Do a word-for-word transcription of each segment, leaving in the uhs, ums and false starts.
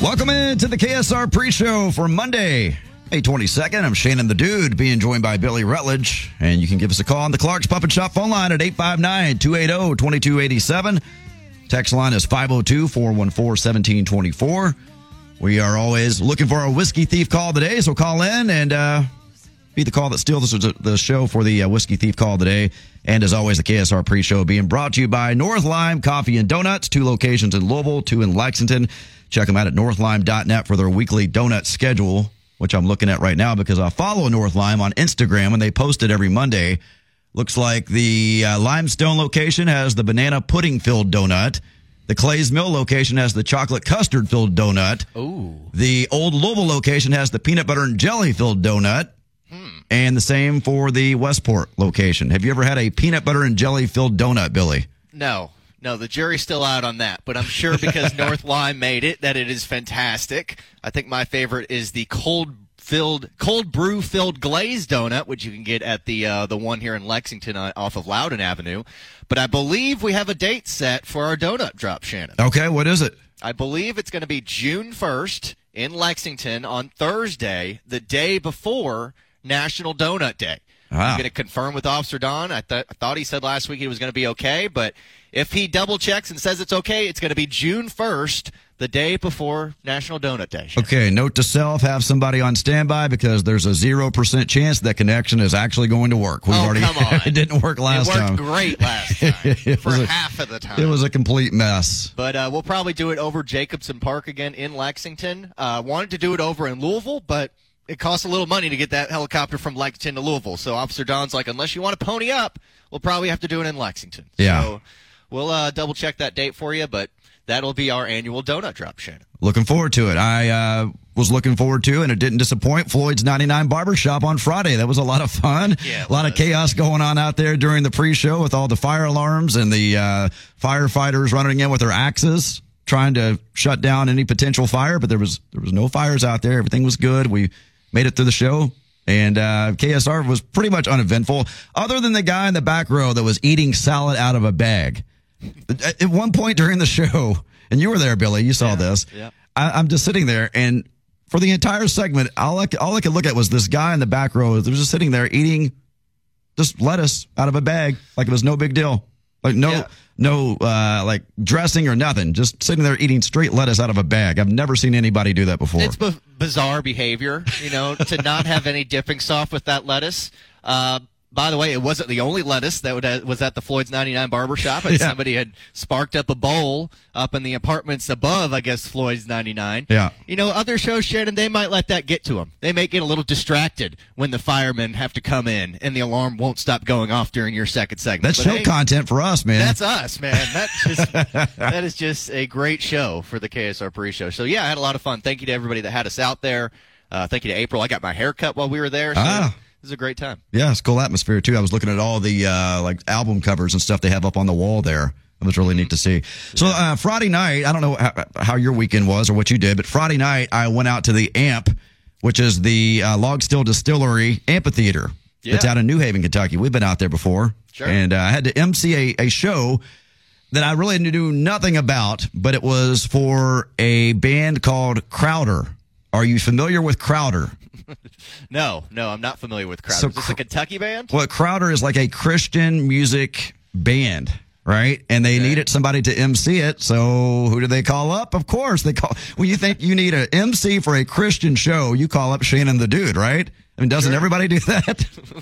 Welcome into the K S R pre-show for Monday, May twenty-second. I'm Shannon the Dude, being joined by Billy Rutledge. And you can give us a call on the Clark's Pump and Shop phone line at eight five nine, two eight zero, two two eight seven. Text line is five oh two, four one four, one seven two four. We are always looking for a whiskey thief call today, so call in and uh, be the call that steals the show for the uh, whiskey thief call today. And as always, the K S R pre-show being brought to you by North Lime Coffee and Donuts, two locations in Louisville, two in Lexington. Check them out at north lime dot net for their weekly donut schedule, which I'm looking at right now because I follow North Lime on Instagram, and they post it every Monday. Looks like the uh, Limestone location has the banana pudding-filled donut. The Clays Mill location has the chocolate custard-filled donut. Ooh. The Old Louisville location has the peanut butter and jelly-filled donut. Hmm. And the same for the Westport location. Have you ever had a peanut butter and jelly-filled donut, Billy? No. No, the jury's still out on that, but I'm sure because North Lime made it that it is fantastic. I think my favorite is the cold filled, cold brew filled glazed donut, which you can get at the uh, the one here in Lexington uh, off of Loudon Avenue. But I believe we have a date set for our donut drop, Shannon. Okay, what is it? I believe it's going to be June first in Lexington on Thursday, the day before National Donut Day. Wow. I'm going to confirm with Officer Don. I, th- I thought he said last week he was going to be okay, but if he double checks and says it's okay, it's going to be June first, the day before National Donut Day. Okay, note to self, have somebody on standby because there's a zero percent chance that connection is actually going to work. We've oh, already, come on. It didn't work last time. It worked time. great last time for a, half of the time. It was a complete mess. But uh, we'll probably do it over Jacobson Park again in Lexington. Uh, wanted to do it over in Louisville, but it costs a little money to get that helicopter from Lexington to Louisville. So Officer Don's like, unless you want to pony up, we'll probably have to do it in Lexington. Yeah. So we'll uh, double check that date for you, but that'll be our annual donut drop, Shannon. Looking forward to it. I uh, was looking forward to, and it didn't disappoint, Floyd's ninety-nine Barbershop on Friday. That was a lot of fun. Yeah, a lot was. of chaos going on out there during the pre-show with all the fire alarms and the uh, firefighters running in with their axes, trying to shut down any potential fire. But there was there was no fires out there. Everything was good. We made it through the show, and uh, K S R was pretty much uneventful, other than the guy in the back row that was eating salad out of a bag. At one point during the show, and you were there, Billy, you saw yeah, this, yeah. I, I'm just sitting there, and for the entire segment, all I, all I could look at was this guy in the back row that was just sitting there eating just lettuce out of a bag like it was no big deal. Like no, yeah. no, uh, like dressing or nothing. Just sitting there eating straight lettuce out of a bag. I've never seen anybody do that before. It's b- bizarre behavior, you know, to not have any dipping sauce with that lettuce. Uh, by the way, it wasn't the only lettuce that was at the Floyd's ninety-nine Barbershop. And yeah. Somebody had sparked up a bowl up in the apartments above, I guess, Floyd's ninety-nine. Yeah. You know, other shows, Shannon, they might let that get to them. They may get a little distracted when the firemen have to come in and the alarm won't stop going off during your second segment. That's but show hey, content for us, man. That's us, man. That's just, that is just a great show for the K S R pre-show. So, yeah, I had a lot of fun. Thank you to everybody that had us out there. Uh, thank you to April. I got my hair cut while we were there. So ah. It was a great time. Yeah, it's a cool atmosphere, too. I was looking at all the uh, like album covers and stuff they have up on the wall there. It was really neat to see. So uh, Friday night, I don't know how, how your weekend was or what you did, but Friday night I went out to the A M P, which is the uh, Log Still Distillery Amphitheater. Yeah. It's out in New Haven, Kentucky. We've been out there before. Sure. And uh, I had to M C a, a show that I really knew nothing about, but it was for a band called Crowder. Are you familiar with Crowder? no, no, I'm not familiar with Crowder. So, is this a Kentucky band? Well, Crowder is like a Christian music band, right? And they okay. needed somebody to M C it. So who do they call up? Of course, they call. When you think you need an M C for a Christian show, you call up Shannon the Dude, right? I mean, doesn't sure. everybody do that?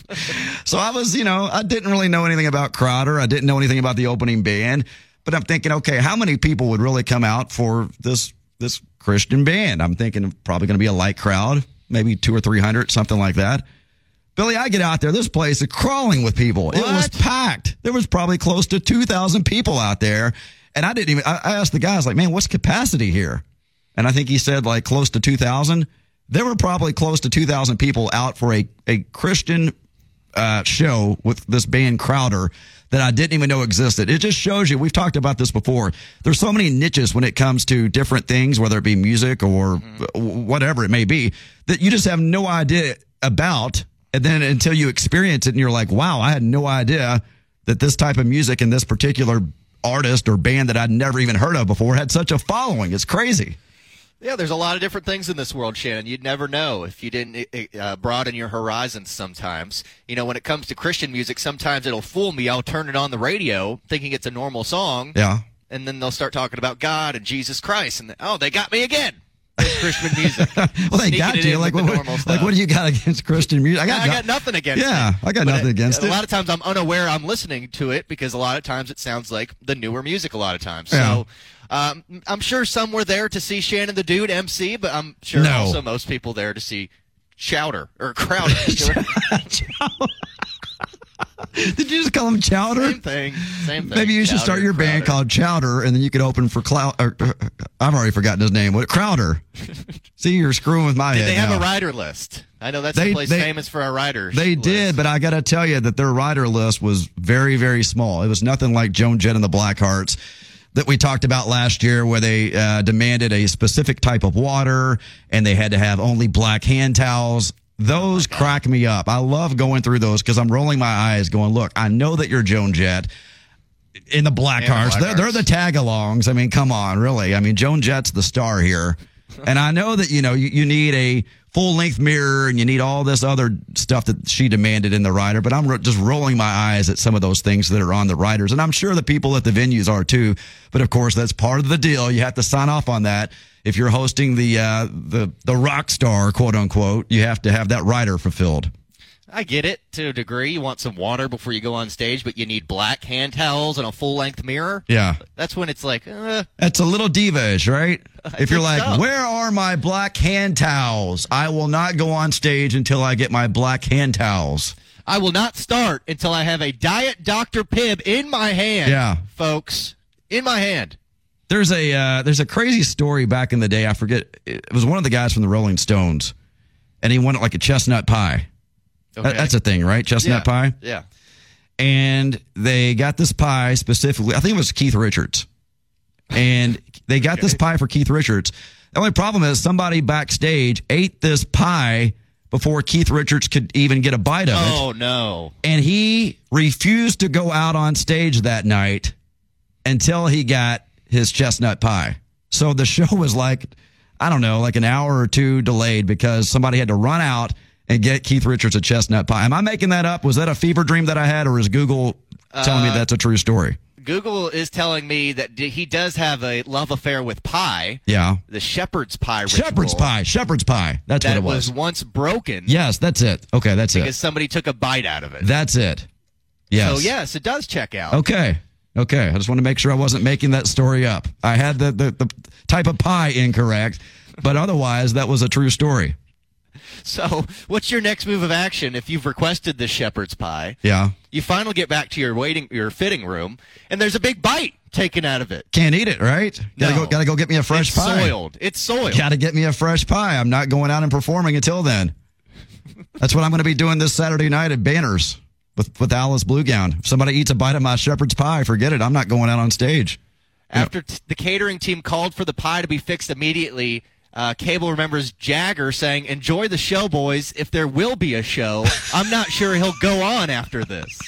So I was, you know, I didn't really know anything about Crowder. I didn't know anything about the opening band. But I'm thinking, okay, how many people would really come out for this this Christian band? I'm thinking probably going to be a light crowd, maybe two or three hundred, something like that. Billy, I get out there. This place is crawling with people. What? It was packed. There was probably close to two thousand people out there. And I didn't even, I asked the guys, like, man, what's capacity here? And I think he said like close to two thousand. There were probably close to two thousand people out for a, a Christian uh, show with this band Crowder that I didn't even know existed. It just shows you, we've talked about this before, there's so many niches when it comes to different things, whether it be music or mm-hmm. whatever it may be, that you just have no idea about. And then until you experience it and you're like, wow, I had no idea that this type of music and this particular artist or band that I'd never even heard of before had such a following. It's crazy. Yeah, there's a lot of different things in this world, Shannon. You'd never know if you didn't uh, broaden your horizons sometimes. You know, when it comes to Christian music, sometimes it'll fool me. I'll turn it on the radio thinking it's a normal song. Yeah. And then they'll start talking about God and Jesus Christ. And, oh, they got me again. Christian music. Well, they Sneaking got it you. in Like with what, the normal like, stuff. what do you got against Christian music? I got, I got nothing against yeah, it. I got But nothing it, against a it. A lot of times I'm unaware I'm listening to it because a lot of times it sounds like the newer music a lot of times. Yeah. So um, I'm sure some were there to see Shannon the Dude M C, but I'm sure No. also most people there to see Chowder or Crowder. Did you just call him Chowder? Same thing. Same thing. Maybe you should Chowder, start your band Crowder. called Chowder, and then you could open for Cloud. Or, uh, I've already forgotten his name. What Crowder? See, you're screwing with my Did head they have now. a rider list? I know that's They- the place they- famous for our riders. They list. did, but I got to tell you that their rider list was very, very small. It was nothing like Joan Jett and the Blackhearts that we talked about last year, where they uh, demanded a specific type of water and they had to have only black hand towels. Those crack me up. I love going through those because I'm rolling my eyes going, look, I know that you're Joan Jett in the Blackhearts. And the They're, they're the tag-alongs. I mean, come on, really. I mean, Joan Jett's the star here. And I know that, you know, you, you need a full-length mirror and you need all this other stuff that she demanded in the rider, but I'm ro- just rolling my eyes at some of those things that are on the riders. And I'm sure the people at the venues are too. But, of course, that's part of the deal. You have to sign off on that. If you're hosting the uh, the the rock star, quote unquote, you have to have that rider fulfilled. I get it to a degree. You want some water before you go on stage, but you need black hand towels and a full length mirror. Yeah, That's when it's like, uh, that's a little diva-ish, right? If you're think like, so. where are my black hand towels? I will not go on stage until I get my black hand towels. I will not start until I have a Diet Doctor Pibb in my hand. Yeah. Folks, in my hand. There's a uh, there's a crazy story back in the day. I forget. It was one of the guys from the Rolling Stones, and he wanted like a chestnut pie. Okay. That- That's a thing, right? Chestnut yeah. pie. Yeah. And they got this pie specifically. I think it was Keith Richards, and they got this pie for Keith Richards. The only problem is somebody backstage ate this pie before Keith Richards could even get a bite of it, Oh, no. and he refused to go out on stage that night until he got his chestnut pie. So the show was like, I don't know, like an hour or two delayed because somebody had to run out and get Keith Richards a chestnut pie. Am I making that up? Was that a fever dream that I had, or is Google telling me Uh, that's a true story? Google is telling me that d- he does have a love affair with pie. Yeah. The shepherd's pie ritual. Shepherd's pie. Shepherd's pie. That's That what it was. was once broken Yes, that's it. Okay, that's because it. somebody took a bite out of it. That's it. Yes. So, yes, it does check out. Okay. Okay. I just want to make sure I wasn't making that story up. I had the, the, the type of pie incorrect, but otherwise that was a true story. So, what's your next move of action if you've requested the shepherd's pie? Yeah. You finally get back to your waiting, your fitting room, and there's a big bite taken out of it. Can't eat it, right? Gotta No. go gotta go get me a fresh It's pie. soiled. It's soiled. Gotta get me a fresh pie. I'm not going out and performing until then. That's what I'm gonna be doing this Saturday night at Banners with, with Alice Blue Gown. If somebody eats a bite of my shepherd's pie, forget it. I'm not going out on stage. After t- the catering team called for the pie to be fixed immediately, uh, Cable remembers Jagger saying, "Enjoy the show, boys. If there will be a show, I'm not sure he'll go on after this."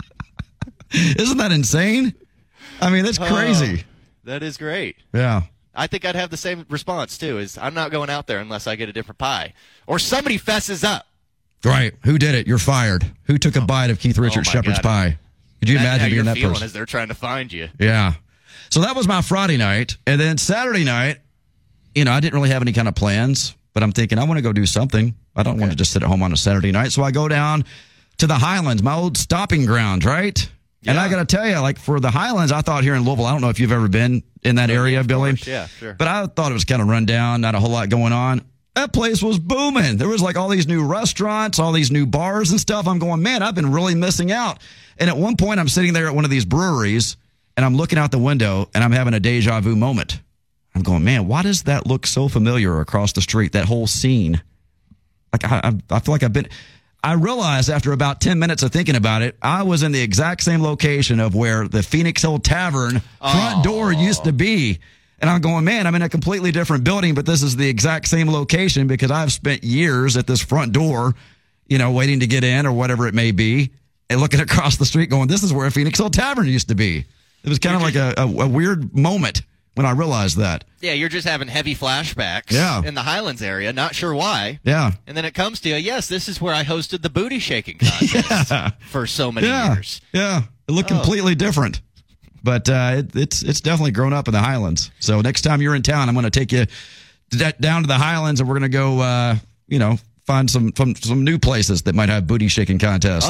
Isn't that insane? I mean, that's crazy. Uh, that is great. Yeah. I think I'd have the same response too. Is I'm not going out there unless I get a different pie, or somebody fesses up. Right. Who did it? You're fired. Who took a bite of Keith Richards' my shepherd's God. pie? Could you Imagine how imagine you're being that feeling person? as they're trying to find you. Yeah. So that was my Friday night. And then Saturday night, you know, I didn't really have any kind of plans, but I'm thinking I want to go do something. I don't want to just sit at home on a Saturday night. So I go down to the Highlands, my old stopping ground, right? And Yeah. I got to tell you, like for the Highlands, I thought here in Louisville, I don't know if you've ever been in that area, of Billy. course. Yeah, sure. But I thought it was kind of run down, not a whole lot going on. That place was booming. There was like all these new restaurants, all these new bars and stuff. I'm going, man, I've been really missing out. And at one point, I'm sitting there at one of these breweries, and I'm looking out the window, and I'm having a deja vu moment. I'm going, man, why does that look so familiar across the street, that whole scene? Like, I, I, I feel like I've been... I realized after about ten minutes of thinking about it, I was in the exact same location of where the Phoenix Hill Tavern front Oh. door used to be. And I'm going, man, I'm in a completely different building, but this is the exact same location because I've spent years at this front door, you know, waiting to get in or whatever it may be, and looking across the street going, this is where Phoenix Hill Tavern used to be. It was kind of like a, a, a weird moment when I realized that. Yeah, you're just having heavy flashbacks yeah. in the Highlands area, not sure why. Yeah. And then it comes to you, yes, this is where I hosted the booty shaking contest yeah. for so many yeah. years. Yeah, it looked oh. completely different. But uh, it, it's it's definitely grown up in the Highlands. So next time you're in town, I'm going to take you d- down to the Highlands, and we're going to go, uh, you know, find some, some some new places that might have booty shaking contests.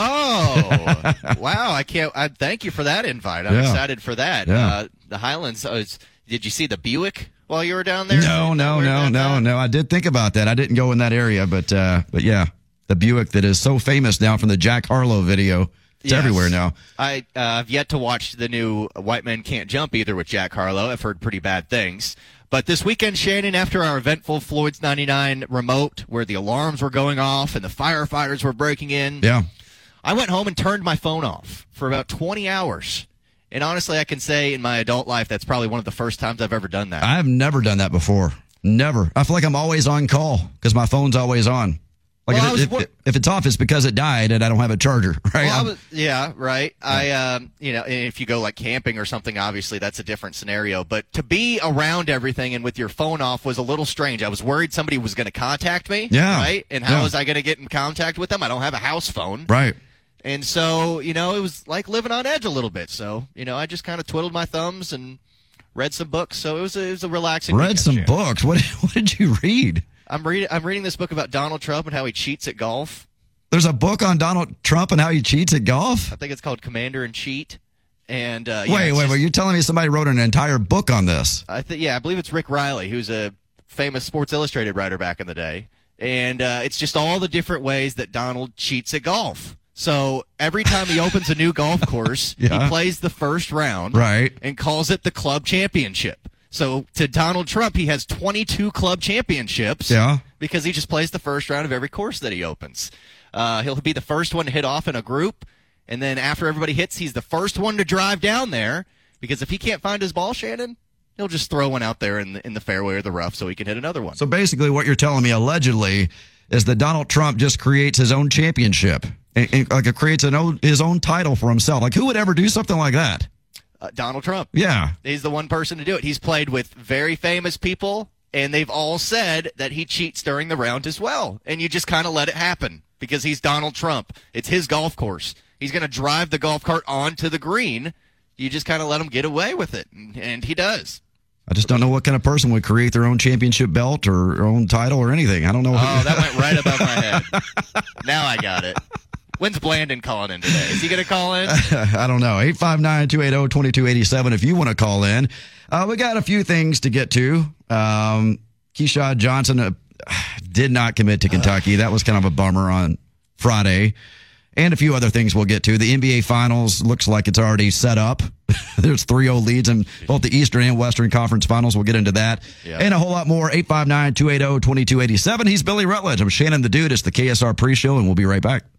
Oh, wow! I can't. I thank you for that invite. I'm yeah. excited for that. Yeah. Uh, the Highlands. Uh, did you see the Buick while you were down there? No, no, no, no, no. I did think about that. I didn't go in that area, but uh, but yeah, the Buick that is so famous now from the Jack Harlow video. It's yes. everywhere now. I, uh, I've yet to watch the new White Men Can't Jump either with Jack Harlow. I've heard pretty bad things. But this weekend, Shannon, after our eventful Floyd's ninety-nine remote where the alarms were going off and the firefighters were breaking in, yeah, I went home and turned my phone off for about twenty hours. And honestly, I can say in my adult life that's probably one of the first times I've ever done that. I've never done that before. Never. I feel like I'm always on call because my phone's always on. Like well, if, was, if, if it's off, it's because it died and I don't have a charger, right? Well, I was, yeah, right. I, um, you know, if you go like camping or something, obviously that's a different scenario. But to be around everything and with your phone off was a little strange. I was worried somebody was going to contact me, yeah, right? And how yeah. was I going to get in contact with them? I don't have a house phone, right? And so, you know, it was like living on edge a little bit. So, you know, I just kind of twiddled my thumbs and read some books. So it was a, it was a relaxing. Read some Jam. books. What what did you read? I'm reading. I'm reading this book about Donald Trump and how he cheats at golf. There's a book on Donald Trump and how he cheats at golf? I think it's called Commander in Cheat. And uh, wait, yeah, wait, just, wait! You're telling me somebody wrote an entire book on this? I think, yeah, I believe it's Rick Riley, who's a famous Sports Illustrated writer back in the day, and uh, it's just all the different ways that Donald cheats at golf. So every time he opens a new golf course, yeah. he plays the first round, right, and calls it the club championship. So to Donald Trump, he has twenty-two club championships, yeah, because he just plays the first round of every course that he opens. Uh, he'll be the first one to hit off in a group. And then after everybody hits, he's the first one to drive down there, because if he can't find his ball, Shannon, he'll just throw one out there in the, in the fairway or the rough so he can hit another one. So basically what you're telling me allegedly is that Donald Trump just creates his own championship, and, and, like it creates an own, his own title for himself. Like who would ever do something like that? Uh, Donald Trump. Yeah. He's the one person to do it. He's played with very famous people, and they've all said that he cheats during the round as well. And you just kind of let it happen because he's Donald Trump. It's his golf course. He's going to drive the golf cart onto the green. You just kind of let him get away with it, and, and he does. I just don't know what kind of person would create their own championship belt or their own title or anything. I don't know. Oh, that went right above my head. Now I got it. When's Blandon calling in today? Is he going to call in? I don't know. eight five nine, two eight zero, two two eight seven if you want to call in. Uh, we got a few things to get to. Um, Keyshawn Johnson uh, did not commit to Kentucky. That was kind of a bummer on Friday. And a few other things we'll get to. The N B A Finals looks like it's already set up. There's three oh leads in both the Eastern and Western Conference Finals. We'll get into that. Yep. And a whole lot more. eight five nine, two eight zero, two two eight seven. He's Billy Rutledge. I'm Shannon the Dude. It's the K S R pre-show, and we'll be right back.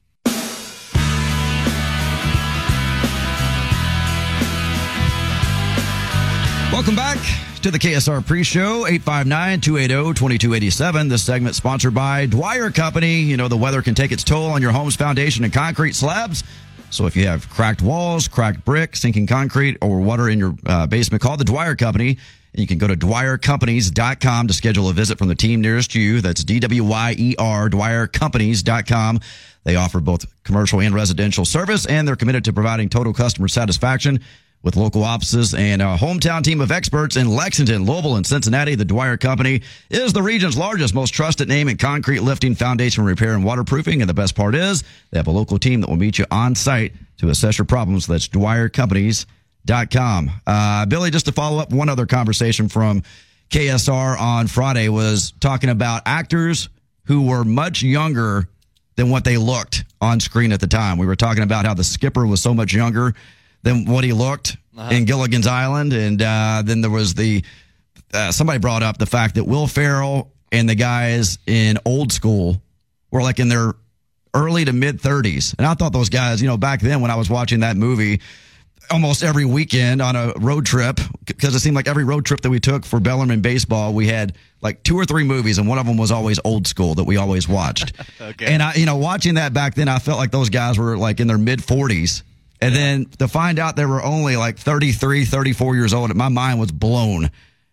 Welcome back to the K S R pre-show, eight five nine, two eight zero, two two eight seven. This segment sponsored by Dwyer Company. You know, the weather can take its toll on your home's foundation and concrete slabs. So if you have cracked walls, cracked brick, sinking concrete, or water in your uh, basement, call the Dwyer Company. And you can go to dwyer companies dot com to schedule a visit from the team nearest you. That's D W Y E R, dwyer companies dot com. They offer both commercial and residential service, and they're committed to providing total customer satisfaction. With local offices and a hometown team of experts in Lexington, Louisville, and Cincinnati, the Dwyer Company is the region's largest, most trusted name in concrete lifting, foundation repair, and waterproofing. And the best part is they have a local team that will meet you on site to assess your problems. That's dwyer companies dot com. Uh, Billy, just to follow up, one other conversation from K S R on Friday was talking about actors who were much younger than what they looked on screen at the time. We were talking about how the skipper was so much younger than what he looked uh-huh. in Gilligan's Island. And uh, then there was the, uh, somebody brought up the fact that Will Ferrell and the guys in Old School were like in their early to mid thirties. And I thought those guys, you know, back then when I was watching that movie almost every weekend on a road trip, because it seemed like every road trip that we took for Bellarmine baseball, we had like two or three movies, and one of them was always Old School that we always watched. Okay. And I, you know, watching that back then, I felt like those guys were like in their mid forties. And yeah. then to find out they were only like thirty-three, thirty-four years old, my mind was blown.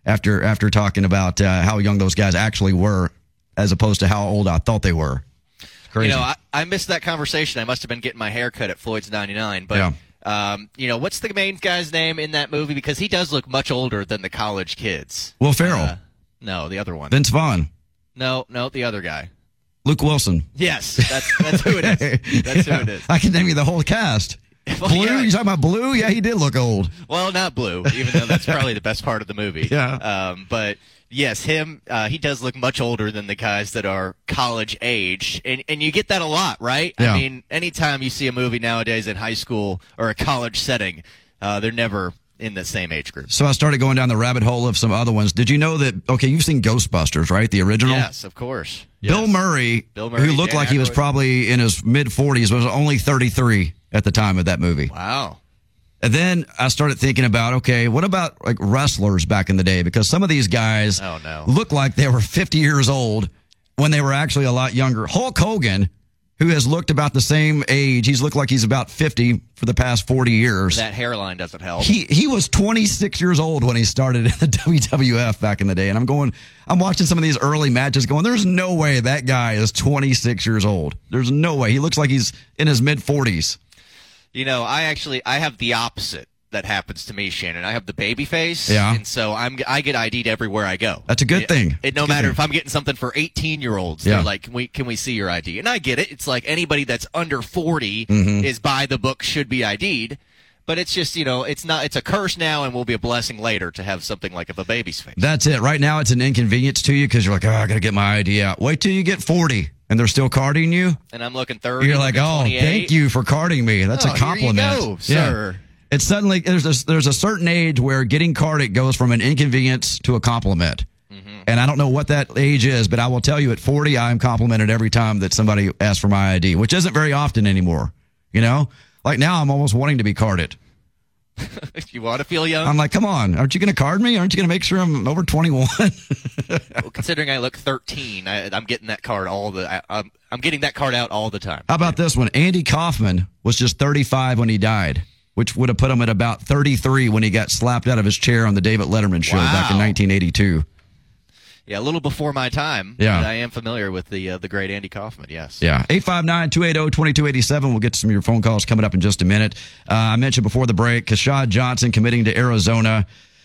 after after talking about uh, how young those guys actually were, as opposed to how old I thought they were. Crazy. You know, I, I missed that conversation. I must have been getting my hair cut at Floyd's ninety-nine. But, Yeah. um, you know, what's the main guy's name in that movie? Because he does look much older than the college kids. Will Ferrell, Uh, no, the other one. Vince Vaughn, No, no, the other guy. Luke Wilson. Yes, that's that's who it is. That's who it is. I can name you the whole cast. Well, Blue? yeah. You talking about Blue? Yeah, he did look old. Well, not Blue, even though that's probably the best part of the movie. Yeah. Um, but yes, him. Uh, he does look much older than the guys that are college age, and and you get that a lot, right? Yeah. I mean, anytime you see a movie nowadays in high school or a college setting, uh, they're never in the same age group. So I started going down the rabbit hole of some other ones. Did you know that, okay, you've seen Ghostbusters, right? The original? Yes, of course. Bill Yes. Murray, Bill Murray, who looked Dan like he was Aykroyd. probably in his mid-forties, was only thirty-three at the time of that movie. Wow. And then I started thinking about, okay, what about like wrestlers back in the day? Because some of these guys Oh, no. look like they were fifty years old when they were actually a lot younger. Hulk Hogan, who has looked about the same age, he's looked like he's about fifty for the past forty years. That hairline doesn't help. He he was twenty-six years old when he started in the W W F back in the day. And I'm going, I'm watching some of these early matches going, there's no way that guy is twenty-six years old. There's no way. He looks like he's in his mid-forties. You know, I actually I have the opposite that happens to me, Shannon. I have the baby face, Yeah. and so I'm I get I D'd everywhere I go. That's a good It- thing. It, no It's a good matter thing. if I'm getting something for eighteen year olds, Yeah. they're like, can we can we see your I D? And I get it. It's like anybody that's under forty Mm-hmm. is by the book should be I D'd. But it's just, you know, it's not. It's a curse now, and will be a blessing later to have something like of a baby's face. That's it. Right now, it's an inconvenience to you because you're like, oh, I got to get my I D out. Wait till you get forty and they're still carding you. And I'm looking thirty. You're like, looking oh, twenty-eight. thank you for carding me. That's Oh, a here you compliment. go, sir. It's suddenly, there's a, there's a certain age where getting carded goes from an inconvenience to a compliment. Mm-hmm. And I don't know what that age is, but I will tell you at forty, I'm complimented every time that somebody asks for my I D, which isn't very often anymore. You know, like now I'm almost wanting to be carded. You want to feel young? I'm like, come on, aren't you going to card me? Aren't you going to make sure I'm over twenty-one? Well, considering I look thirteen, I, I'm getting that card all the. I, I'm I'm getting that card out all the time. How about this one? Andy Kaufman was just thirty-five when he died, which would have put him at about thirty-three when he got slapped out of his chair on the David Letterman show back in Wow. nineteen eighty-two. Yeah, a little before my time. Yeah. But I am familiar with the uh, the great Andy Kaufman. Yes. Yeah, eight five nine, two eight zero, two two eight seven. We'll get to some of your phone calls coming up in just a minute. Uh, I mentioned before the break, Kashad Johnson committing to Arizona.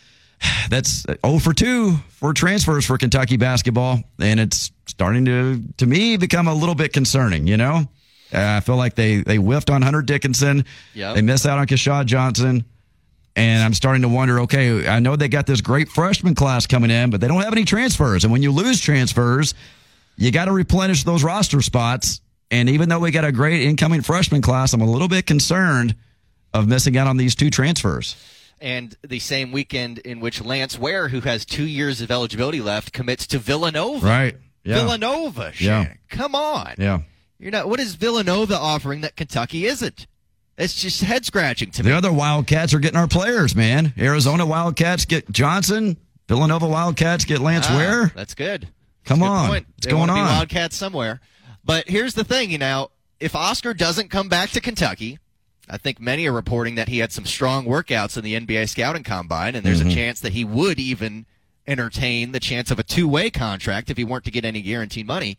That's oh for two for transfers for Kentucky basketball, and it's starting to, to me, become a little bit concerning, you know? Uh, I feel like they, they whiffed on Hunter Dickinson. Yep. They miss out on Kashad Johnson. And I'm starting to wonder, okay, I know they got this great freshman class coming in, but they don't have any transfers. And when you lose transfers, you got to replenish those roster spots. And even though we got a great incoming freshman class, I'm a little bit concerned of missing out on these two transfers. And the same weekend in which Lance Ware, who has two years of eligibility left, commits to Villanova. Right. Yeah. Villanova, Yeah. Shannon. Come on. Yeah. You're not. What is Villanova offering that Kentucky isn't? It's just head scratching to me. The other Wildcats are getting our players, man. Arizona Wildcats get Johnson. Villanova Wildcats get Lance Ah, Ware. That's good. Come That's a good on. point. What's They going want to on? be Wildcats somewhere. But here's the thing, you know, if Oscar doesn't come back to Kentucky, I think many are reporting that he had some strong workouts in the N B A scouting combine, and there's Mm-hmm. a chance that he would even entertain the chance of a two-way contract if he weren't to get any guaranteed money.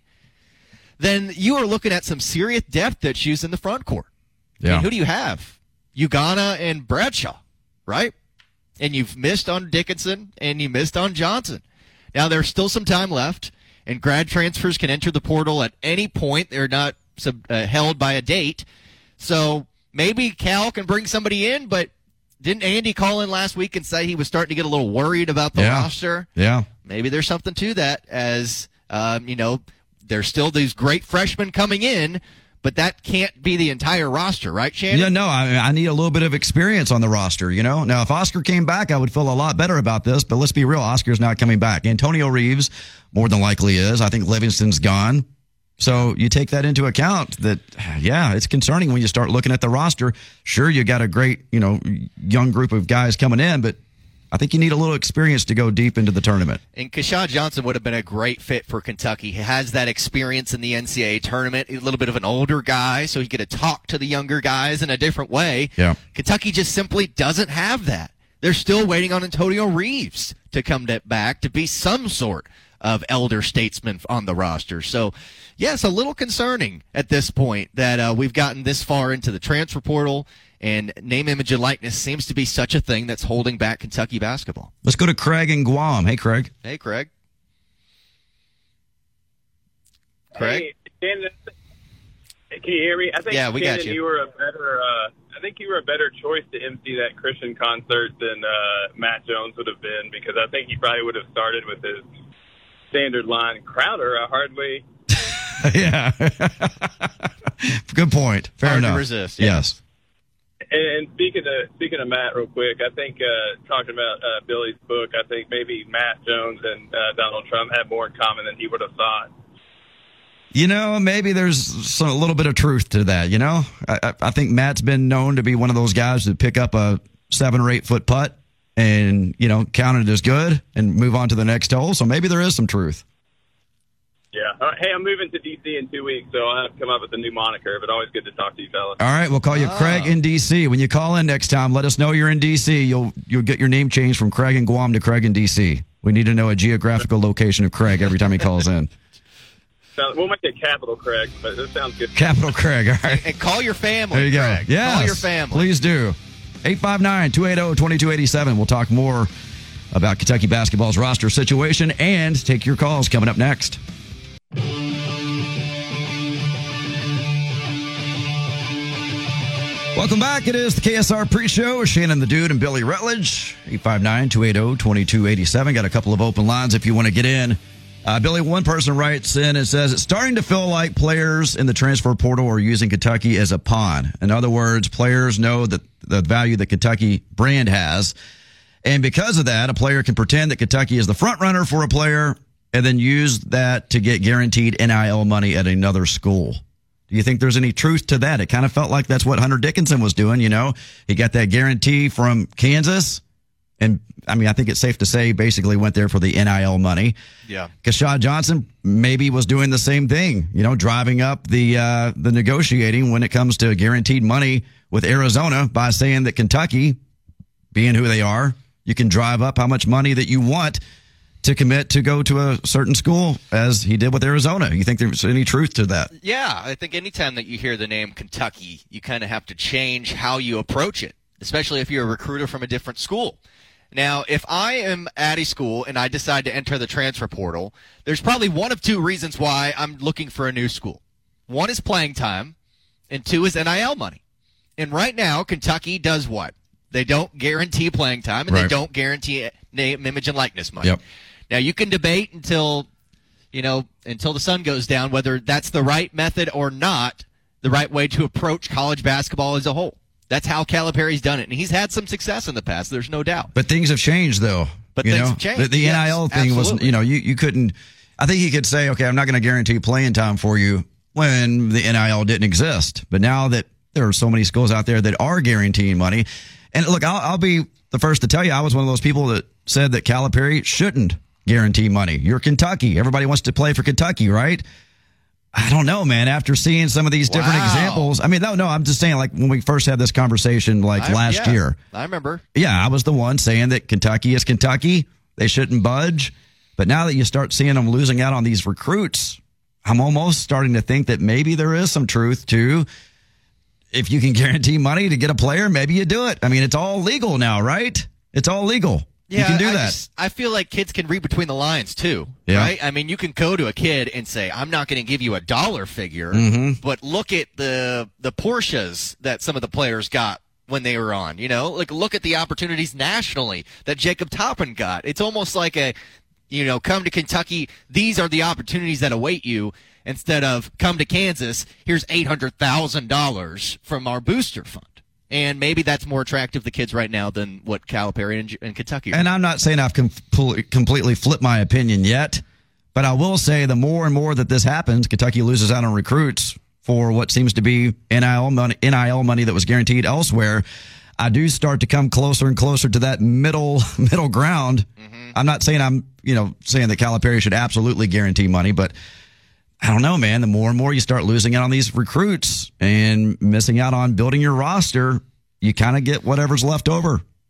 Then you are looking at some serious depth issues in the front court. I Yeah. mean, who do you have? Ugana and Bradshaw, right? And you've missed on Dickinson and you missed on Johnson. Now there's still some time left, and grad transfers can enter the portal at any point. They're not sub, uh, held by a date. So maybe Cal can bring somebody in, but didn't Andy call in last week and say he was starting to get a little worried about the Yeah. roster? Yeah. Maybe there's something to that, as um, you know, there's still these great freshmen coming in, but that can't be the entire roster, right, Shannon? Yeah, no, I, I need a little bit of experience on the roster, you know? Now, if Oscar came back, I would feel a lot better about this, but let's be real, Oscar's not coming back. Antonio Reeves more than likely is. I think Livingston's gone. So you take that into account that, yeah, it's concerning when you start looking at the roster. Sure, you got a great, you know, young group of guys coming in, but I think you need a little experience to go deep into the tournament. And Kashad Johnson would have been a great fit for Kentucky. He has that experience in the N C double A tournament, a little bit of an older guy, so he could have talked to the younger guys in a different way. Yeah. Kentucky just simply doesn't have that. They're still waiting on Antonio Reeves to come to, back to be some sort of elder statesman on the roster. So, yes, a little concerning at this point that uh, we've gotten this far into the transfer portal, and name, image, and likeness seems to be such a thing that's holding back Kentucky basketball. Let's go to Craig in Guam. Hey, Craig. Hey, Craig. Craig? Hey, Shannon, can you hear me? I think, yeah, we Shannon, got you. you were a better. Uh, I think you were a better choice to emcee that Christian concert than uh, Matt Jones would have been, because I think he probably would have started with his standard line. Crowder, I hardly. Yeah. Good point. Fair Hard enough. to resist. Yeah. Yes. And, and speaking of speaking of Matt, real quick, I think uh, talking about uh, Billy's book, I think maybe Matt Jones and uh, Donald Trump had more in common than he would have thought. You know, maybe there's some, a little bit of truth to that, you know? I, I think Matt's been known to be one of those guys to pick up a seven or eight foot putt and, you know, count it as good and move on to the next hole. So maybe there is some truth. Yeah. Uh, hey, I'm moving to D C in two weeks, so I'll have to come up with a new moniker, but always good to talk to you fellas. All right, we'll call you Ah. Craig in D C. When you call in next time, let us know you're in D C. You'll you'll get your name changed from Craig in Guam to Craig in D C. We need to know a geographical location of Craig every time he calls in. So we'll make it Capital Craig, but this sounds good. Capital Craig, all right. And call your family, There you go. Craig. Yes, Call your family. please do. eight five nine, two eight zero, two two eight seven. We'll talk more about Kentucky basketball's roster situation and take your calls coming up next. Welcome back. It is the K S R pre-show with Shannon the Dude and Billy Rutledge. eight five nine, two eight zero, two two eight seven. Got a couple of open lines if you want to get in. Uh, Billy, one person writes in and says, it's starting to feel like players in the transfer portal are using Kentucky as a pawn. In other words, players know that the value that Kentucky brand has. And because of that, a player can pretend that Kentucky is the front runner for a player and then use that to get guaranteed N I L money at another school. Do you think there's any truth to that? It kind of felt like that's what Hunter Dickinson was doing, you know. He got that guarantee from Kansas. And, I mean, I think it's safe to say basically went there for the N I L money. Yeah. Keshad Johnson maybe was doing the same thing, you know, driving up the uh, the negotiating when it comes to guaranteed money with Arizona by saying that Kentucky, being who they are, you can drive up how much money that you want to commit to go to a certain school, as he did with Arizona. You think there's any truth to that? Yeah, I think anytime that you hear the name Kentucky, you kind of have to change how you approach it, especially if you're a recruiter from a different school. Now, if I am at a school and I decide to enter the transfer portal, there's probably one of two reasons why I'm looking for a new school. One is playing time, and two is N I L money. And right now, Kentucky does what? They don't guarantee playing time, and Right. they don't guarantee name, image, and likeness money. Yep. Now, you can debate until, you know, until the sun goes down whether that's the right method or not, the right way to approach college basketball as a whole. That's how Calipari's done it, and he's had some success in the past. There's no doubt. But things have changed, though. But you things know? have changed. The, the Yes, N I L thing was, absolutely. you know, you, you couldn't. I think he could say, okay, I'm not going to guarantee playing time for you when the N I L didn't exist. But now that there are so many schools out there that are guaranteeing money, and look, I'll, I'll be the first to tell you, I was one of those people that said that Calipari shouldn't guarantee money. You're Kentucky. Everybody wants to play for Kentucky, right? I don't know, man. After seeing some of these different Wow. examples, I mean, no, no, I'm just saying, like when we first had this conversation, like I- last yeah, year. I remember. Yeah, I was the one saying that Kentucky is Kentucky. They shouldn't budge. But now that you start seeing them losing out on these recruits, I'm almost starting to think that maybe there is some truth to, if you can guarantee money to get a player, maybe you do it. I mean, it's all legal now, right? It's all legal. Yeah, you can do I that. just- I feel like kids can read between the lines too, Yeah. right? I mean, you can go to a kid and say, "I'm not going to give you a dollar figure, Mhm. but look at the the Porsches that some of the players got when they were on. You know, like look at the opportunities nationally that Jacob Toppin got. It's almost like a, you know, come to Kentucky. These are the opportunities that await you." Instead of come to Kansas, here's eight hundred thousand dollars from our booster fund. And maybe that's more attractive to kids right now than what Calipari and, and Kentucky are. And I'm not saying I've com- completely flipped my opinion yet, but I will say the more and more that this happens, Kentucky loses out on recruits for what seems to be N I L money, N I L money that was guaranteed elsewhere. I do start to come closer and closer to that middle middle ground. Mm-hmm. I'm not saying I'm, you know, saying that Calipari should absolutely guarantee money, but I don't know, man. The more and more you start losing out on these recruits and missing out on building your roster, you kind of get whatever's left over.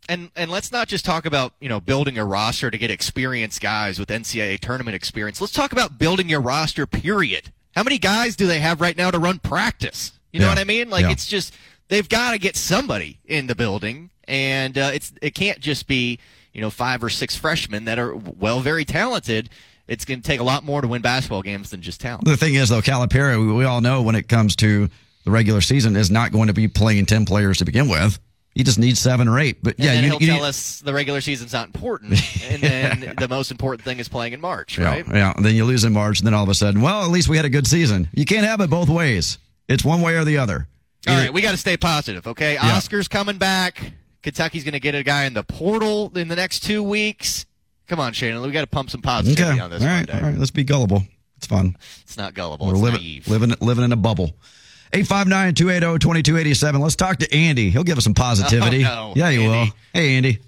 And and let's not just talk about, you know, building a roster to get experienced guys with N C double A tournament experience. Let's talk about building your roster, period. How many guys do they have right now to run practice? You know yeah. what I mean? Like, yeah. it's just, they've got to get somebody in the building, and uh, it's it can't just be, you know, five or six freshmen that are, well, very talented. It's going to take a lot more to win basketball games than just talent. The thing is, though, Calipari, we, we all know when it comes to the regular season, is not going to be playing ten players to begin with. He just needs seven or eight. But and yeah, then you, he'll you tell need, us the regular season's not important, and then the most important thing is playing in March, right? Yeah, yeah. And then you lose in March, and then all of a sudden, well, at least we had a good season. You can't have it both ways. It's one way or the other. All right, we got to stay positive, okay? Yeah. Oscar's coming back. Kentucky's going to get a guy in the portal in the next two weeks. Come on, Shannon. We got to pump some positivity Okay. on this all right, Monday. all right. Let's be gullible. It's fun. It's not gullible. We're it's living, naive. living, living in a bubble. eight five nine, two eight zero, two two eight seven. Let's talk to Andy. He'll give us some positivity. Oh, no. Yeah, he Andy. will. Hey, Andy.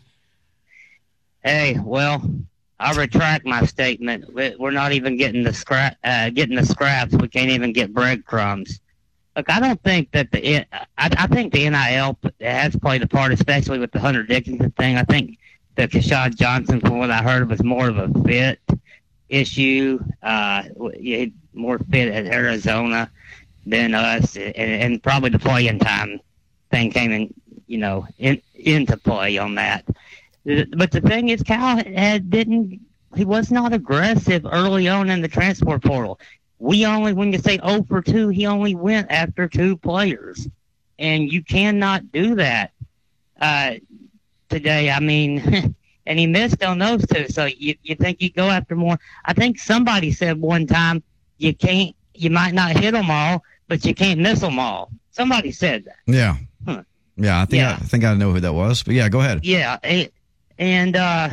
Hey, well, I retract my statement. We- We're not even getting the scrap, uh, getting the scraps. We can't even get breadcrumbs. Look, I don't think that the I, I think the N I L has played a part, especially with the Hunter Dickinson thing. I think the Keshad Johnson, from what I heard, was more of a fit issue. Uh, he had more fit at Arizona than us, and, and probably the playing time thing came in, you know, in, into play on that. But the thing is, Cal had, didn't, he was not aggressive early on in the transfer portal. We only, when you say oh for two, he only went after two players. And you cannot do that uh, today. I mean, and he missed on those two. So you, you think you go after more. I think somebody said one time, you can't, you might not hit them all, but you can't miss them all. Somebody said that. Yeah. Huh. Yeah, I think Yeah. I, I think I know who that was. But yeah, go ahead. Yeah, it, and uh,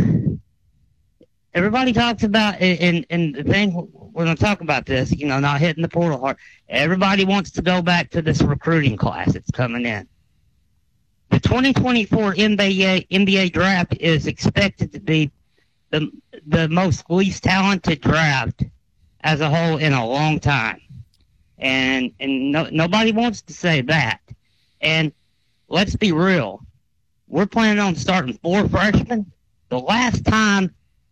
everybody talks about, and, and the thing, we're going to talk about this, you know, not hitting the portal hard. Everybody wants to go back to this recruiting class that's coming in. The twenty twenty-four N B A N B A draft is expected to be the the most least talented draft as a whole in a long time, and and no, nobody wants to say that. And let's be real. We're planning on starting four freshmen. The last time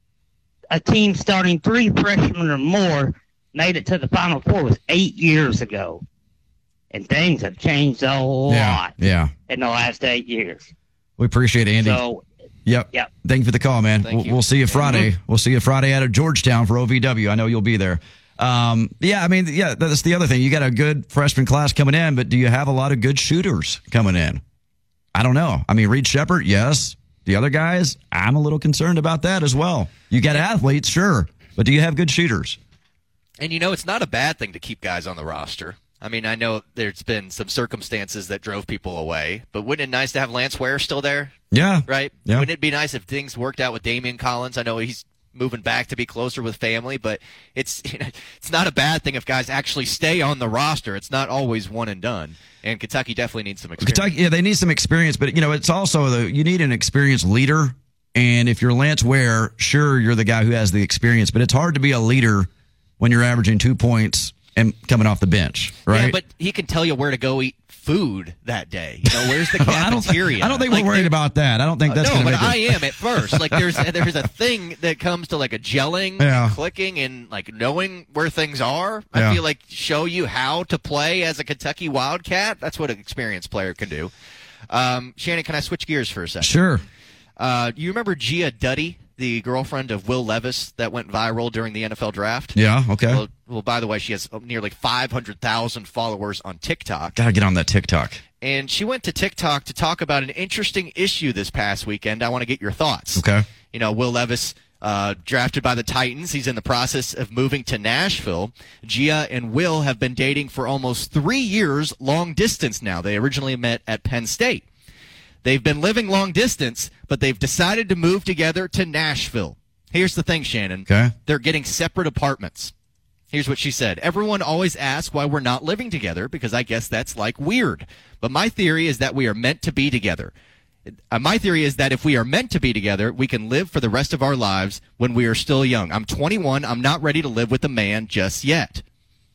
a team starting three freshmen or more made it to the Final Four was eight years ago. And things have changed a lot Yeah. Yeah. in the last eight years. We appreciate it, Andy. So, Yep. Yep. Thank you for the call, man. Thank We'll, you. we'll see you Friday. We'll see you Friday out of Georgetown for O V W. I know you'll be there. Um, yeah, I mean, yeah, that's the other thing. You got a good freshman class coming in, but do you have a lot of good shooters coming in? I don't know. I mean, Reed Shepherd, yes. The other guys, I'm a little concerned about that as well. You got athletes, sure, but do you have good shooters? And, you know, it's not a bad thing to keep guys on the roster. I mean, I know there's been some circumstances that drove people away, but wouldn't it nice to have Lance Ware still there, Yeah. right? Yeah. Wouldn't it be nice if things worked out with Damian Collins? I know he's moving back to be closer with family, but it's it's not a bad thing if guys actually stay on the roster. It's not always one and done. And Kentucky definitely needs some experience. Kentucky, yeah, they need some experience, but you know, it's also the you need an experienced leader. And if you're Lance Ware, sure, you're the guy who has the experience, but it's hard to be a leader when you're averaging two points and coming off the bench, right? Yeah, but he can tell you where to go eat food that day. You know, where's the I don't, think, cafeteria? I don't think Like, we're worried there- about that. I don't think that's no, going to but make I it. am at first. Like there's there's a thing that comes to like a gelling, Yeah. clicking, and like knowing where things are. I Yeah. feel like show you how to play as a Kentucky Wildcat. That's what an experienced player can do. Um, Shannon, can I switch gears for a second? Sure. Uh, you remember Gia Duddy, the girlfriend of Will Levis that went viral during the N F L draft? Yeah, okay. Well, well, by the way, she has nearly five hundred thousand followers on TikTok. Got to get on that TikTok. And she went to TikTok to talk about an interesting issue this past weekend. I want to get your thoughts. Okay. You know, Will Levis, uh, drafted by the Titans. He's in the process of moving to Nashville. Gia and Will have been dating for almost three years, long distance now. They originally met at Penn State. They've been living long distance, but they've decided to move together to Nashville. Here's the thing, Shannon. Okay. They're getting separate apartments. Here's what she said. Everyone always asks why we're not living together because I guess that's like weird. But my theory is that we are meant to be together. Uh, my theory is that if we are meant to be together, we can live for the rest of our lives when we are still young. I'm twenty-one. I'm not ready to live with a man just yet.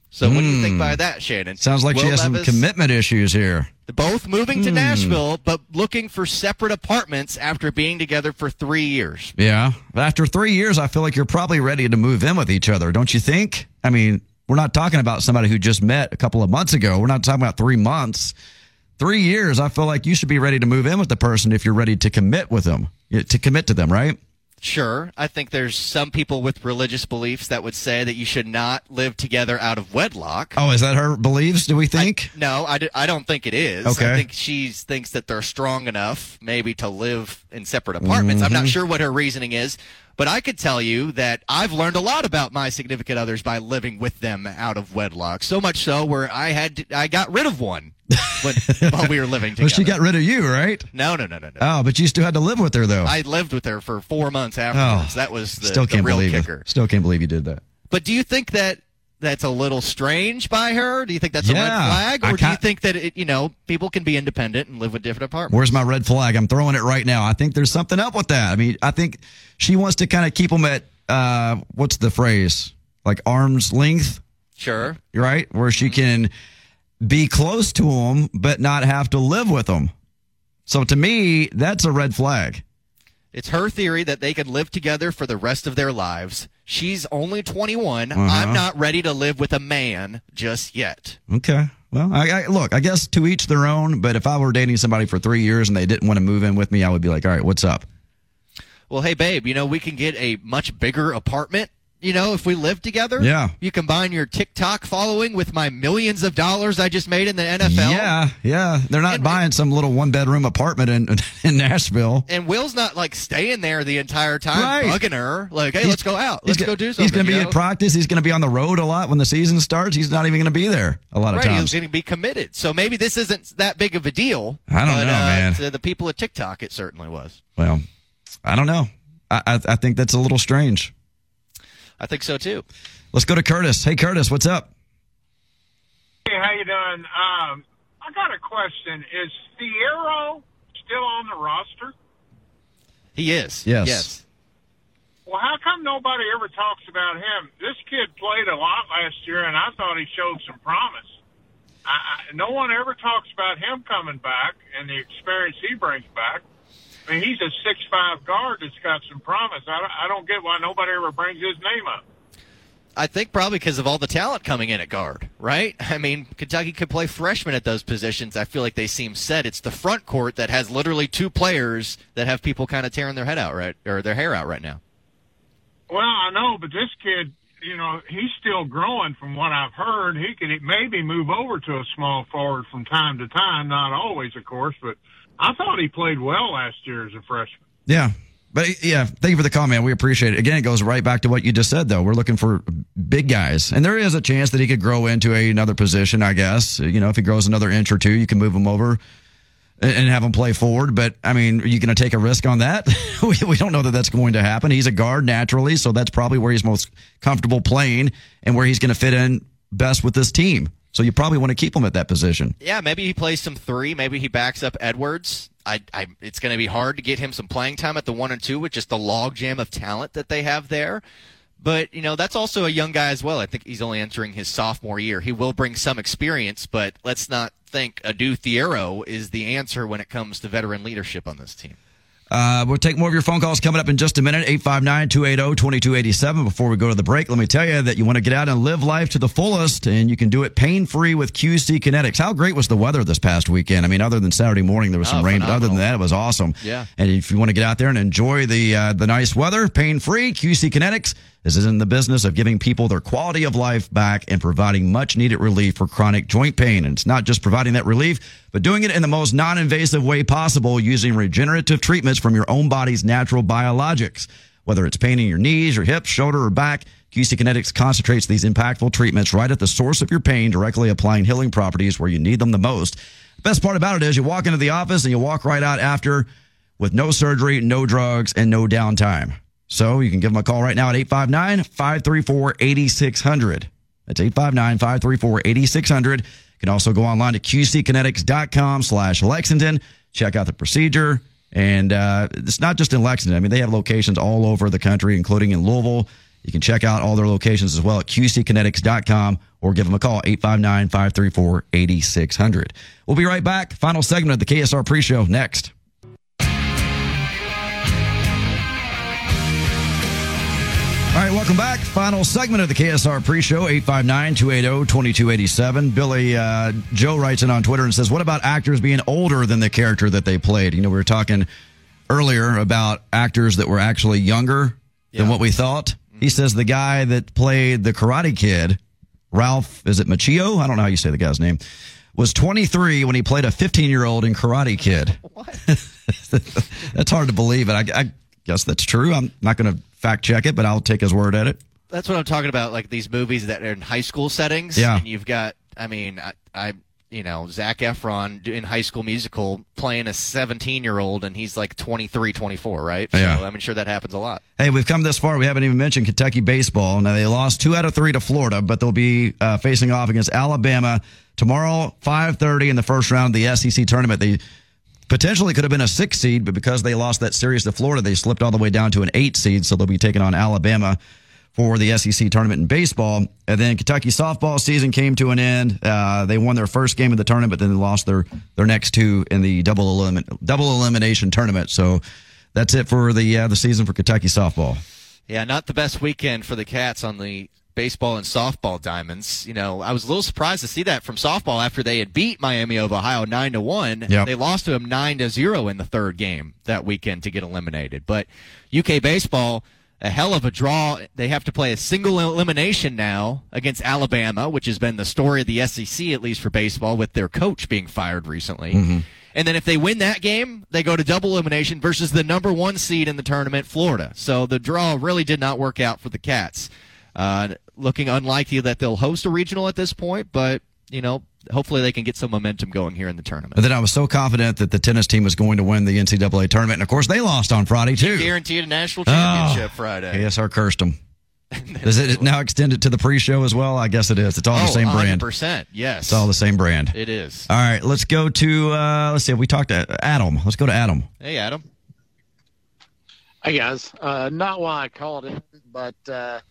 So what do you Hmm. think by that, Shannon? Sounds like Will she has some Levis, commitment issues here. both moving to Hmm. Nashville, but looking for separate apartments after being together for three years. Yeah. But after three years, I feel like you're probably ready to move in with each other, don't you think? I mean, we're not talking about somebody who just met a couple of months ago. We're not talking about three months. Three years, I feel like you should be ready to move in with the person if you're ready to commit with them, to commit to them, right? Sure, I think there's some people with religious beliefs that would say that you should not live together out of wedlock. Oh, is that her beliefs, do we think? I, no, I, d- I don't think it is. Okay. I think she thinks that they're strong enough maybe to live in separate apartments. I'm not sure what her reasoning is, but I could tell you that I've learned a lot about my significant others by living with them out of wedlock. So much so where I had to, I got rid of one when, while we were living together. Well, she got rid of you, right? No, no, no, no, no. Oh, but you still had to live with her, though. I lived with her for four months afterwards. Oh, that was the, still the can't real believe kicker. it. Still can't believe you did that. But do you think that that's a little strange by her? Do you think that's a Yeah, red flag? I Or do you ca- think that, it, you know, people can be independent and live with different apartments? Where's my red flag? I'm throwing it right now. I think there's something up with that. I mean, I think she wants to kind of keep them at, uh, what's the phrase? Like arm's length, Sure. right? Where she can be close to them, but not have to live with them. So to me, that's a red flag. It's her theory that they can live together for the rest of their lives. She's only twenty-one. Uh-huh. I'm not ready to live with a man just yet. Okay. Well, I, I look, I guess to each their own, but if I were dating somebody for three years and they didn't want to move in with me, I would be like, all right, what's up? Well, hey, babe, you know, we can get a much bigger apartment. You know, if we live together, Yeah. You combine your TikTok following with my millions of dollars I just made in the N F L. Yeah, yeah. They're not And- buying some little one bedroom apartment in in Nashville. And Will's not like staying there the entire time, Right. bugging her. Like, hey, He's- let's go out. He's Let's go- go do something. He's going to be you at know? practice. He's going to be on the road a lot when the season starts. He's not even going to be there a lot of Right, times. he's going to be committed. So maybe this isn't that big of a deal. I don't but, know, uh, man. To the people at TikTok, it certainly was. Well, I don't know. I, I I think that's a little strange. I think so too. Let's go to Curtis. Hey, Curtis, what's up? Hey, how you doing? Um, I got a question. Is Thiero still on the roster? He is. Yes. Yes. Well, how come nobody ever talks about him? This kid played a lot last year, and I thought he showed some promise. I, I, no one ever talks about him coming back and the experience he brings back. I mean, he's a six five guard that's got some promise. I don't, I don't get why nobody ever brings his name up. I think probably because of all the talent coming in at guard, right? I mean, Kentucky could play freshmen at those positions. I feel like they seem set. It's the front court that has literally two players that have people kind of tearing their head out right or their hair out right now. Well, I know, but this kid, you know, he's still growing from what I've heard. He could maybe move over to a small forward from time to time, not always, of course, but I thought he played well last year as a freshman. Yeah. But yeah, thank you for the comment. We appreciate it. Again, it goes right back to what you just said, though. We're looking for big guys. And there is a chance that he could grow into a, another position, I guess. You know, if he grows another inch or two, you can move him over and, and have him play forward. But, I mean, are you going to take a risk on that? we, we don't know that that's going to happen. He's a guard naturally, so that's probably where he's most comfortable playing and where he's going to fit in best with this team. So you probably want to keep him at that position. Yeah, maybe he plays some three. Maybe he backs up Edwards. I, I, it's going to be hard to get him some playing time at the one and two with just the logjam of talent that they have there. But, you know, that's also a young guy as well. I think he's only entering his sophomore year. He will bring some experience, but let's not think Adu Thiero is the answer when it comes to veteran leadership on this team. Uh, we'll take more of your phone calls coming up in just a minute. eight five nine, two eight zero, two two eight seven. Before we go to the break, let me tell you that you want to get out and live life to the fullest, and you can do it pain-free with Q C Kinetics. How great was the weather this past weekend? I mean, other than Saturday morning, there was some Oh, rain, but other than phenomenal. that, it was awesome. Yeah. And if you want to get out there and enjoy the uh, the nice weather, pain-free, Q C Kinetics is in the business of giving people their quality of life back and providing much-needed relief for chronic joint pain. And it's not just providing that relief, but doing it in the most non-invasive way possible using regenerative treatments from your own body's natural biologics. Whether it's pain in your knees, your hips, shoulder, or back, Q C Kinetics concentrates these impactful treatments right at the source of your pain, directly applying healing properties where you need them the most. The best part about it is you walk into the office and you walk right out after with no surgery, no drugs, and no downtime. So you can give them a call right now at eight five nine, five three four, eight six zero zero. That's eight five nine, five three four, eight six zero zero. You can also go online to qckinetics.com slash Lexington. Check out the procedure. And uh, it's not just in Lexington. I mean, they have locations all over the country, including in Louisville You can check out all their locations as well at Q C kinetics dot com or give them a call, eight five nine, five three four, eight six zero zero. We'll be right back. Final segment of the K S R pre-show next. All right, welcome back. Final segment of the K S R pre-show, eight five nine, two eight zero, two two eight seven. Billy uh, Joe writes in on Twitter and says, what about actors being older than the character that they played? You know, we were talking earlier about actors that were actually younger yeah. than what we thought. Mm-hmm. He says the guy that played the Karate Kid, Ralph, is it Macchio? I don't know how you say the guy's name, was twenty-three when he played a fifteen-year-old in Karate Kid. What? That's hard to believe, but I, I guess that's true. I'm not going to fact check it, but I'll take his word at it. That's what I'm talking about, like these movies that are in high school settings. Yeah. And you've got, I mean, I, I you know, Zac Efron in High School Musical playing a seventeen-year-old, and he's like twenty-three, twenty-four, right? Yeah. So I'm sure that happens a lot. Hey, we've come this far. We haven't even mentioned Kentucky baseball. Now, they lost two out of three to Florida, but they'll be uh, facing off against Alabama tomorrow, five thirty in the first round of the S E C tournament. They potentially could have been a six seed, but because they lost that series to Florida, they slipped all the way down to an eight seed, so they'll be taking on Alabama for the S E C tournament in baseball. And then Kentucky softball season came to an end. Uh, they won their first game of the tournament, but then they lost their, their next two in the double elim- double elimination tournament. So that's it for the uh, the season for Kentucky softball. Yeah, not the best weekend for the Cats on the baseball and softball diamonds. You know, I was a little surprised to see that from softball after they had beat Miami of Ohio nine to one. Yep. They lost to them nine to zero in the third game that weekend to get eliminated. But U K baseball, a hell of a draw. They have to play a single elimination now against Alabama, which has been the story of the S E C, at least for baseball, with their coach being fired recently. Mm-hmm. And then if they win that game, they go to double elimination versus the number one seed in the tournament, Florida. So the draw really did not work out for the Cats. Uh, looking unlikely that they'll host a regional at this point, but, you know, hopefully they can get some momentum going here in the tournament. And then I was so confident that the tennis team was going to win the N C double A tournament. And, of course, they lost on Friday, too. Guaranteed a national championship oh, Friday. K S R cursed them. Does it now extend it to the pre-show as well? I guess it is. It's all oh, the same brand. one hundred percent, yes. It's all the same brand. It is. All right, let's go to, uh, let's see, we talked to Adam. Let's go to Adam. Hey, Adam. Hey, guys. Uh, not why I called it, but uh,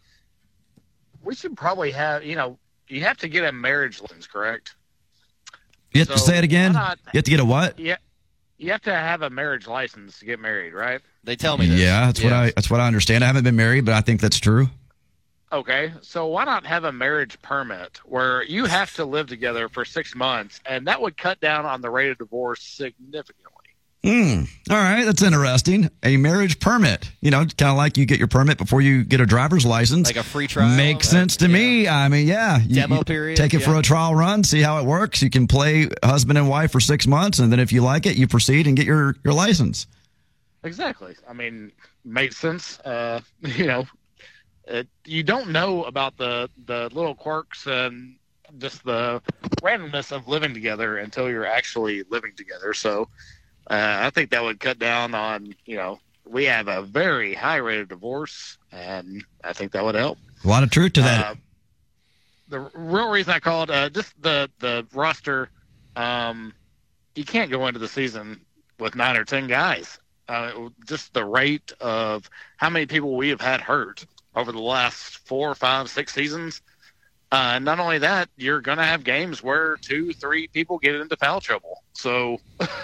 we should probably have, you know, you have to get a marriage license, correct? You have so to say it again? Not, you have to get a what? Yeah. You have to have a marriage license to get married, right? They tell me this. Yeah, that's yes. what I that's what I understand. I haven't been married, but I think that's true. Okay, so why not have a marriage permit where you have to live together for six months, and that would cut down on the rate of divorce significantly. Hmm. All right, that's interesting. A marriage permit. You know, kind of like you get your permit before you get a driver's license. Like a free trial. Makes sense to yeah. me. I mean, yeah. You, Demo you period. Take it yeah. for a trial run, see how it works. You can play husband and wife for six months, and then if you like it, you proceed and get your, your license. Exactly. I mean, makes sense. Uh, you know, it, you don't know about the, the little quirks and just the randomness of living together until you're actually living together. So uh, I think that would cut down on, you know, we have a very high rate of divorce, and I think that would help. A lot of truth to that. Uh, the real reason I called, uh, just the, the roster, um, you can't go into the season with nine or ten guys. Uh, just the rate of how many people we have had hurt over the last four, five, six seasons. Uh, not only that, you're going to have games where two, three people get into foul trouble. So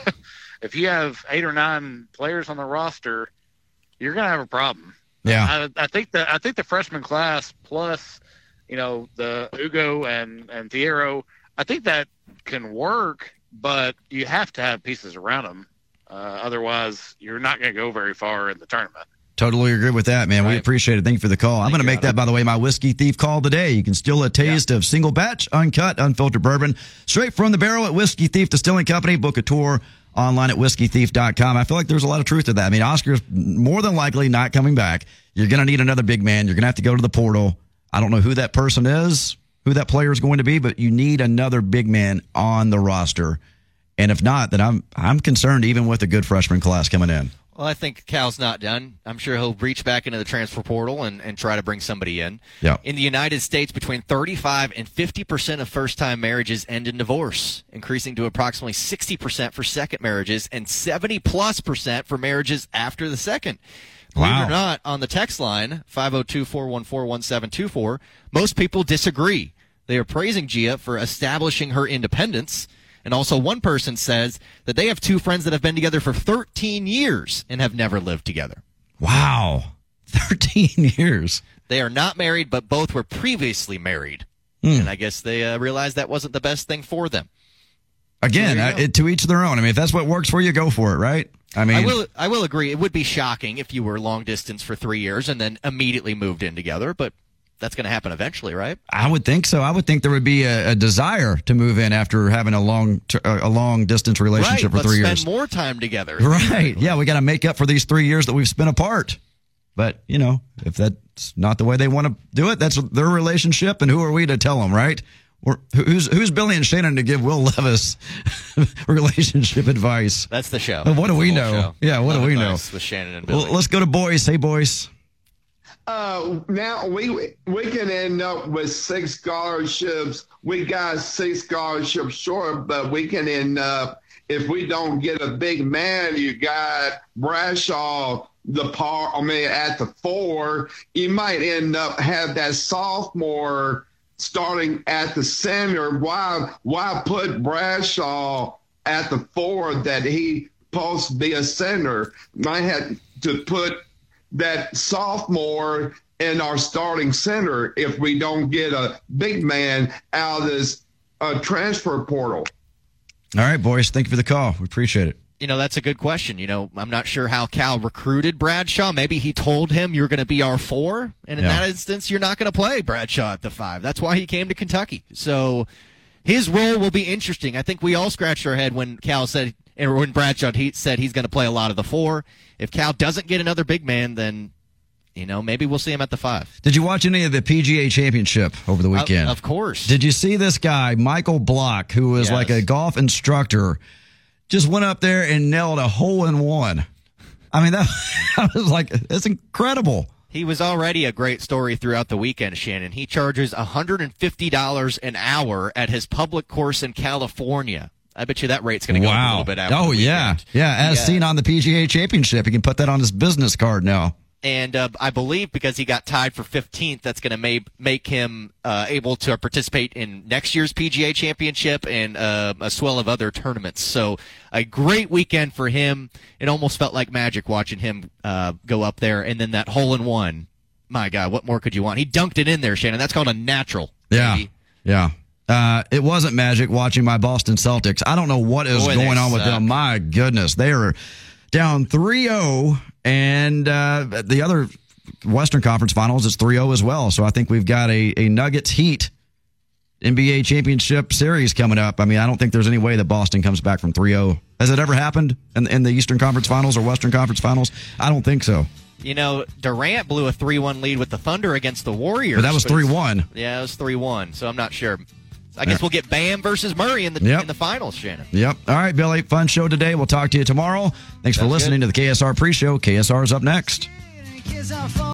if you have eight or nine players on the roster, you're going to have a problem. Yeah. I, I think that I think the freshman class plus, you know, the Ugo and, and Thiero, I think that can work, but you have to have pieces around them. Uh, otherwise, you're not going to go very far in the tournament. Totally agree with that, man. Right. We appreciate it. Thank you for the call. Thank I'm going to make that, by the way, my Whiskey Thief call today. You can steal a taste yeah. of single batch, uncut, unfiltered bourbon straight from the barrel at Whiskey Thief Distilling Company. Book a tour online at whiskey thief dot com. I feel like there's a lot of truth to that. I mean, Oscar's more than likely not coming back. You're going to need another big man. You're going to have to go to the portal. I don't know who that person is, who that player is going to be, but you need another big man on the roster. And if not, then I'm I'm concerned even with a good freshman class coming in. Well, I think Cal's not done. I'm sure he'll reach back into the transfer portal and, and try to bring somebody in. Yeah. In the United States, between thirty-five and fifty percent of first-time marriages end in divorce, increasing to approximately sixty percent for second marriages and seventy plus percent for marriages after the second. Believe Wow. it or not, on the text line, five oh two, four one four, one seven two four, most people disagree. They are praising Gia for establishing her independence. And also one person says that they have two friends that have been together for thirteen years and have never lived together. Wow. thirteen years. They are not married, but both were previously married. Hmm. And I guess they uh, realized that wasn't the best thing for them. Again, There you uh, go. it, to each their own. I mean, if that's what works for you, go for it, right? I mean, I will I will agree. It would be shocking if you were long distance for three years and then immediately moved in together, but that's going to happen eventually, right? I would think so. I would think there would be a, a desire to move in after having a long t- a long distance relationship right, for three let's years. spend more time together. Right. Yeah, we got to make up for these three years that we've spent apart. But, you know, if that's not the way they want to do it, that's their relationship, and who are we to tell them, right? Or who's who's Billy and Shannon to give Will Levis relationship advice? That's the show. What do we The whole know? show. Yeah, what do Love we know? Advice with Shannon and Billy. Well, let's go to Boyce. Hey, Boyce. Uh, now we we can end up with six scholarships. We got six scholarships short, but we can end up, if we don't get a big man, you got Bradshaw, the par, I mean, at the four, you might end up have that sophomore starting at the center. Why why put Bradshaw at the four that he supposed to be a center? Might have to put that sophomore in our starting center if we don't get a big man out of this uh, transfer portal. All right, Boyce. Thank you for the call. We appreciate it. You know, that's a good question. You know, I'm not sure how Cal recruited Bradshaw. Maybe he told him you're going to be our four, and in Yeah. that instance, you're not going to play Bradshaw at the five. That's why he came to Kentucky. So his role will be interesting. I think we all scratched our head when Cal said, or when Bradshaw he said he's going to play a lot of the four. If Cal doesn't get another big man, then, you know, maybe we'll see him at the five. Did you watch any of the P G A Championship over the weekend? Of, of course. Did you see this guy, Michael Block, who was Yes. like a golf instructor, just went up there and nailed a hole in one? I mean, that I was like, that's incredible. He was already a great story throughout the weekend, Shannon. He charges one hundred fifty dollars an hour at his public course in California. I bet you that rate's going to go up a Wow. little bit after Oh, the yeah. weekend. Yeah, as Yeah. seen on the P G A Championship. He can put that on his business card now. And uh, I believe because he got tied for fifteenth, that's going to make make him uh, able to participate in next year's P G A Championship and uh, a swell of other tournaments. So a great weekend for him. It almost felt like magic watching him uh, go up there, and then that hole in one. My God, what more could you want? He dunked it in there, Shannon. That's called a natural. Yeah. baby. Yeah. Uh, it wasn't magic watching my Boston Celtics. I don't know what is Boy, they going on with suck. them. My goodness. They are down three oh, and uh, the other Western Conference Finals is three oh as well. So I think we've got a, a Nuggets Heat N B A Championship Series coming up. I mean, I don't think there's any way that Boston comes back from three oh. Has it ever happened in, in the Eastern Conference Finals or Western Conference Finals? I don't think so. You know, Durant blew a three one lead with the Thunder against the Warriors. But that was it's- three one. Yeah, it was three one, so I'm not sure. I guess we'll get Bam versus Murray in the Yep. in the finals, Shannon. Yep. All right, Billy. Fun show today. We'll talk to you tomorrow. Thanks for Sounds listening good. to the K S R pre-show. K S R is up next.